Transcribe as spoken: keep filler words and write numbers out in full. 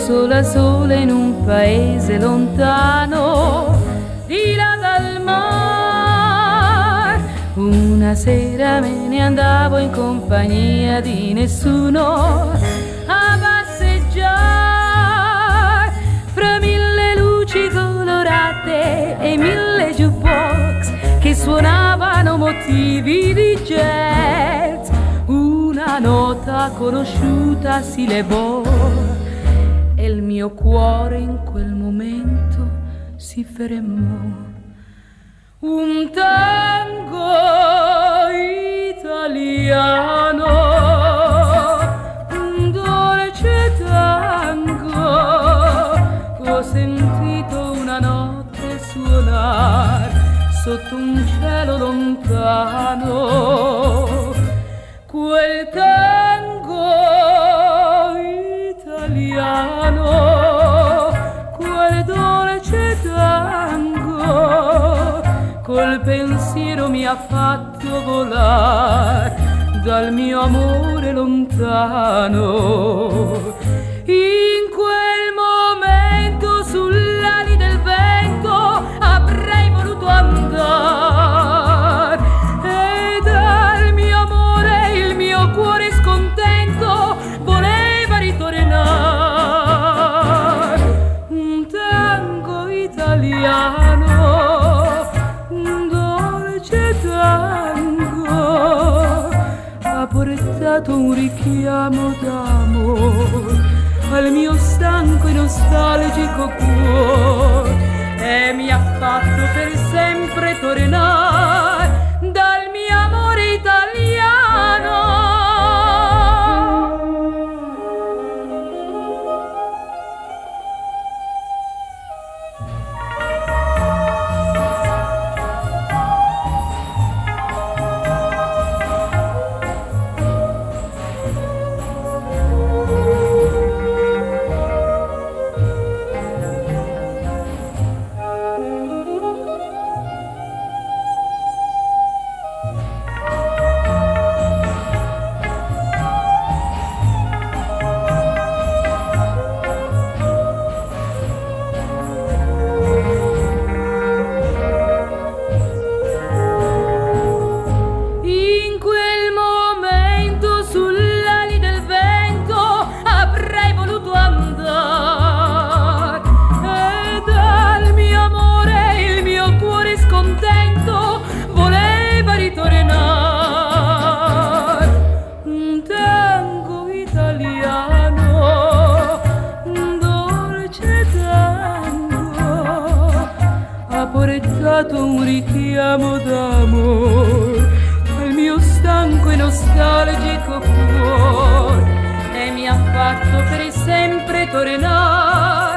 sola sola in un paese lontano, di là dal mar. Una sera me ne andavo in compagnia di nessuno a passeggiare fra mille luci colorate e mille jukebox che suonavano motivi di jazz. Una nota conosciuta si levò e il mio cuore in quel momento si fermò. Un tango italiano, un dolce tango, ho sentito una notte suonare sotto un cielo lontano. Quel tango italiano, quel dolce tango, col pensiero mi ha fatto volare dal mio amore lontano. In quel momento sull'ali del vento avrei voluto andare e dal mio amore il mio cuore scontento voleva ritornare. Un tango italiano, un dolce tango, ha portato un richiamo d'amore al mio stanco e nostalgico cuore e mi ha fatto per sempre tornare dal mio amore italiano. Un richiamo d'amore al mio stanco e nostalgico cuore e mi ha fatto per sempre tornare